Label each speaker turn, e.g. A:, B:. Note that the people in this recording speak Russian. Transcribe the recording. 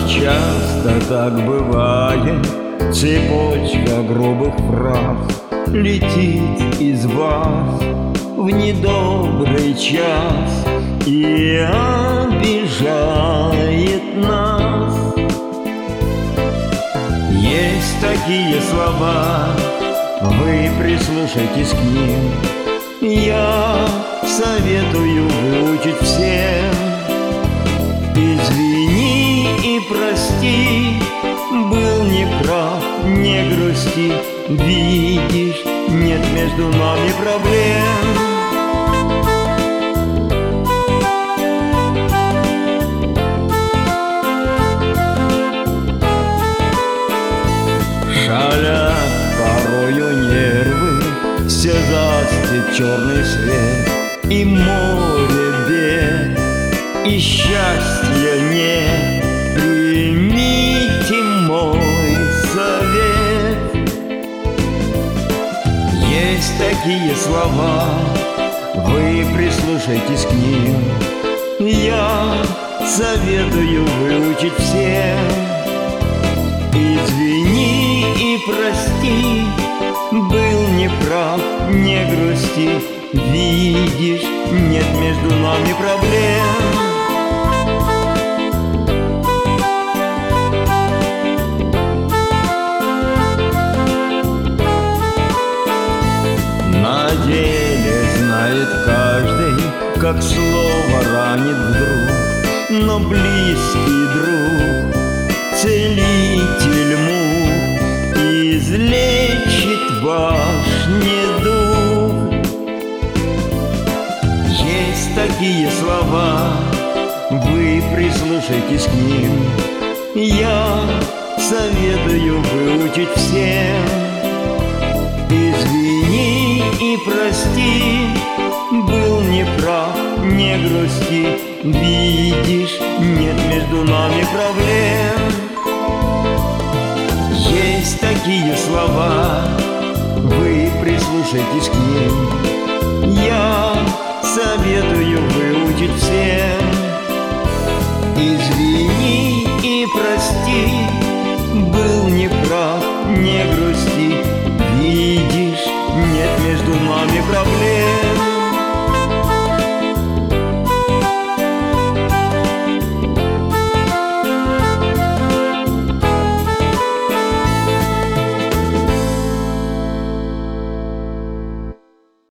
A: часто так бывает, цепочка грубых фраз летит из вас в недобрый час и обижает нас. Есть такие слова, вы прислушайтесь к ним, я советую выучить всем. Извини и прости, был неправ, не грусти, видишь, нет между нами проблем. Шалят порою нервы, все застит черный свет, и море бед, и счастья нет. Примите мой совет. Есть такие слова, вы прислушайтесь к ним, я советую выучить всем. Извини и прости, был неправ, не грусти, видишь, нет между нами проблем. На деле знает каждый, как слово ранит вдруг, но близкий друг, целитель мук, излечит ваш недуг. Есть такие слова, вы прислушайтесь к ним, я советую выучить всем. Извини и прости, был неправ, не грусти, видишь, нет между нами проблем. Есть такие слова, вы прислушайтесь к ним, я советую выучить всем. Извини и прости,